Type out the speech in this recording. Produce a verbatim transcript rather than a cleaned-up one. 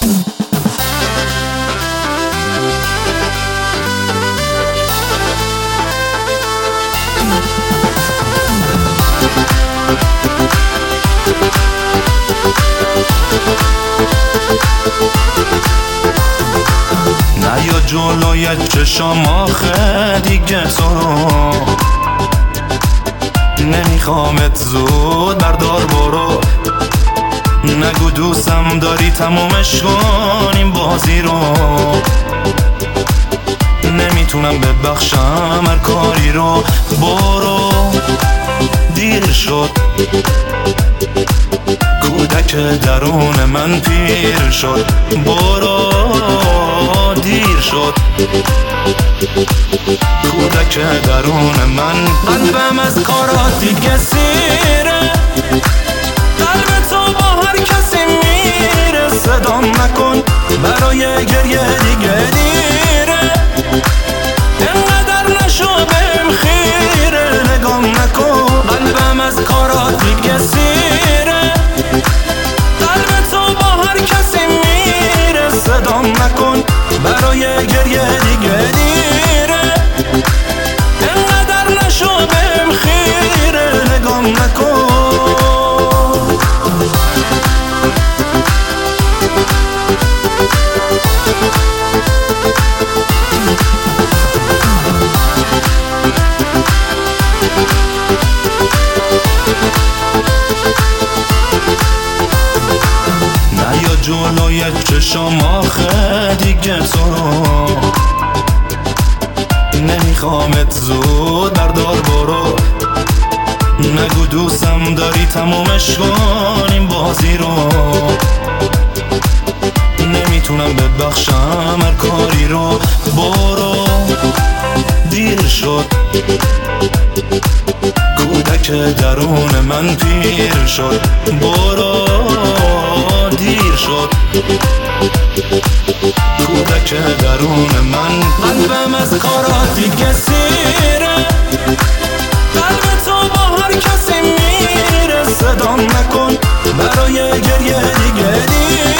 نیا جلوی چشم آخه دیگه تو رو نمیخوامت، زود بردار برو. نگو دوستم داری تمومش کن این بازی رو. نمیتونم ببخشم هر کاری رو. برو دیر شد، کودک درون من پیر شد. برو دیر شد، کودک درون من. قلبم از کارات دیگه سیره، قلب تو با هر کسی میره. صدام نکن برای گریه دیگه دیره. انقدر نشو بهم خیره، نگام نکن. قلبم از کارات دیگه سیره، قلب تو با هر کسی میره. صدام نکن برای گریه دیگه دیره. انقدر نشو بهم خیره، نگام نکن. نیا جلوی چشم آخه دیگه تو رو نمیخوامت، زود بردار برو. نگو دوستم داری تمومش کن این بازی رو. نمیتونم ببخشم هر کاری رو. برو دیر شد، کودک درون من پیر شد. برو دیر شد، کودک درون من. قلبم از کارات دیگه سیره، قلب تو با هر کسی میره. صدام نکن برای گریه دیگه دیره.